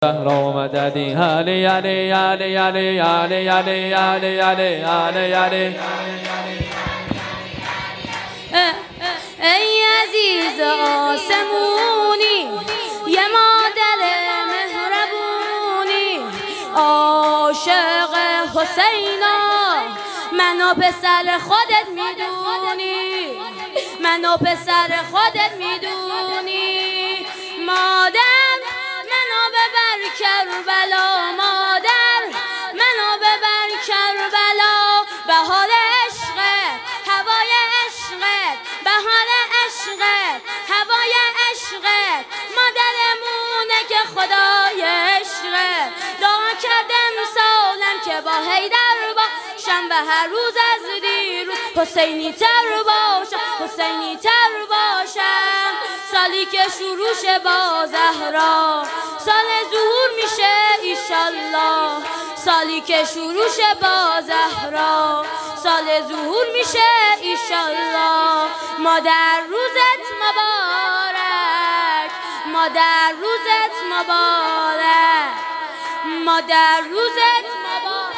زهرا مددی علی علی علی علی علی علی علی علی علی علی. ای عزیز آسمونی یه مادر مهربونی عاشق حسینا منو پسر خودت میدونی منو پسر خودت میدونی مادر منو ببر کربلا مادر منو ببر کربلا بهار عشقت هوای عشقت بهار عشقت هوای عشقت مادرمونه که خدای عشقت دعا کردم سالم که با حیدر باشم و هر روز از دیروز حسینی تر باشم حسینی تر باشم سالی که شروع شه با زهرا سال ظهور میشه ایشالله سالی که شروع شه با زهرا سال ظهور میشه ایشالله مادر روزت مبارک مادر روزت مبارک مادر روزت مبارک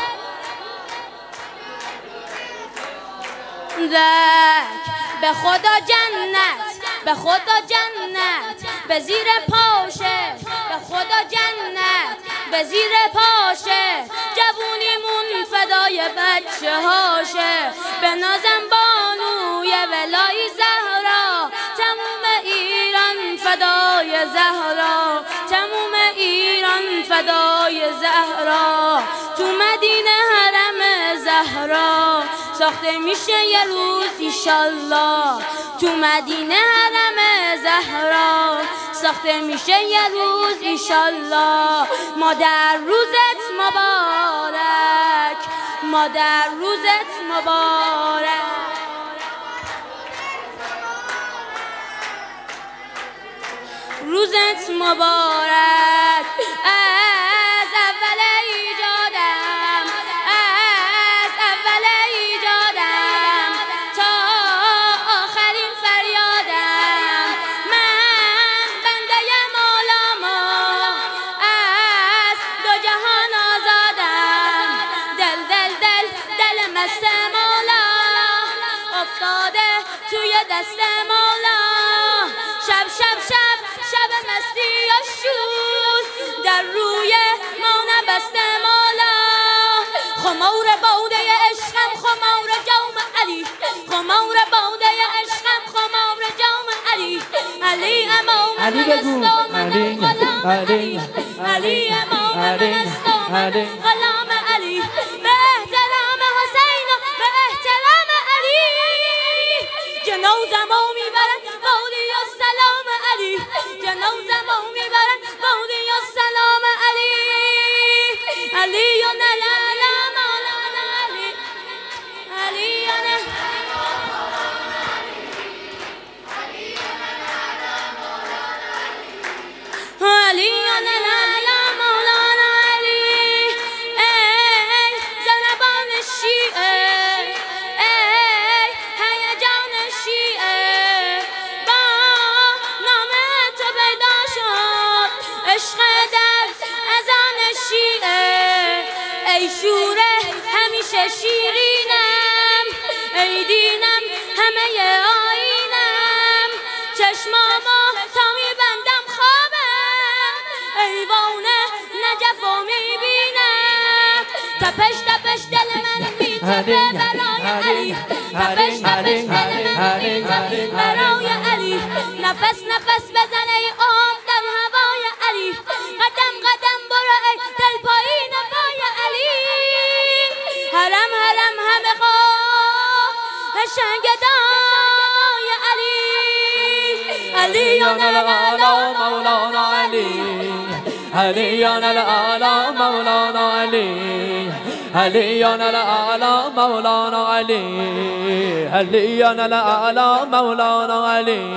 به خدا جنت به خدا جنت به زیر پاشه به خدا جنت به زیر پاشه جوونیمون فدای بچه هاشه به نازم بانوی ولای زهرا تموم ایران فدای زهرا تموم ایران فدای زهرا تو مدینه حرم زهرا ساخته میشه یه روز ایشالله تو مدینه حرم زهرا ساخته میشه یه روز ایشالله مادر روزت مبارک مادر روزت مبارک روزت مبارک از اول ایجادم از اول ایجادم تا آخرین فریادم من بنده مولاما از دو جهان آزادم دل مست مولا افتاده توی دست مولا شب مستی و شور در روی ما نبسته مولا خمار باده عشقم خمار جام علی خمار باده عشقم خمار جام علی علی امام اسلام علی علی علی امام اسلام غلام علی به احترام حسین و به احترام علی جنازمو میبرن بادی و سلام علی جنازمو میبرن بادی و سلام علی علی و نلالا مولانا علی علی و علی و نلالا مولانا علی ای زنبان شیعه ای هیجان شیعه با نام تو پیدا شد عشق در اذان شیعه ای شوره همیشه شیرینم ای دینم همه آینم چشمامو تا میبندم خوابم ایوانه نجفو میبینم تپش دل من میتپه برای علی تپش دل من میتپه برای علی نفس بزن ای آب در هوای علی قدم برو ای دل پایین پای علی حرم همه قشنگ دای علی علیان الاعلی مولانا علی علیان الاعلی مولانا علی علیان الاعلی مولانا علی علیان الاعلی مولانا علی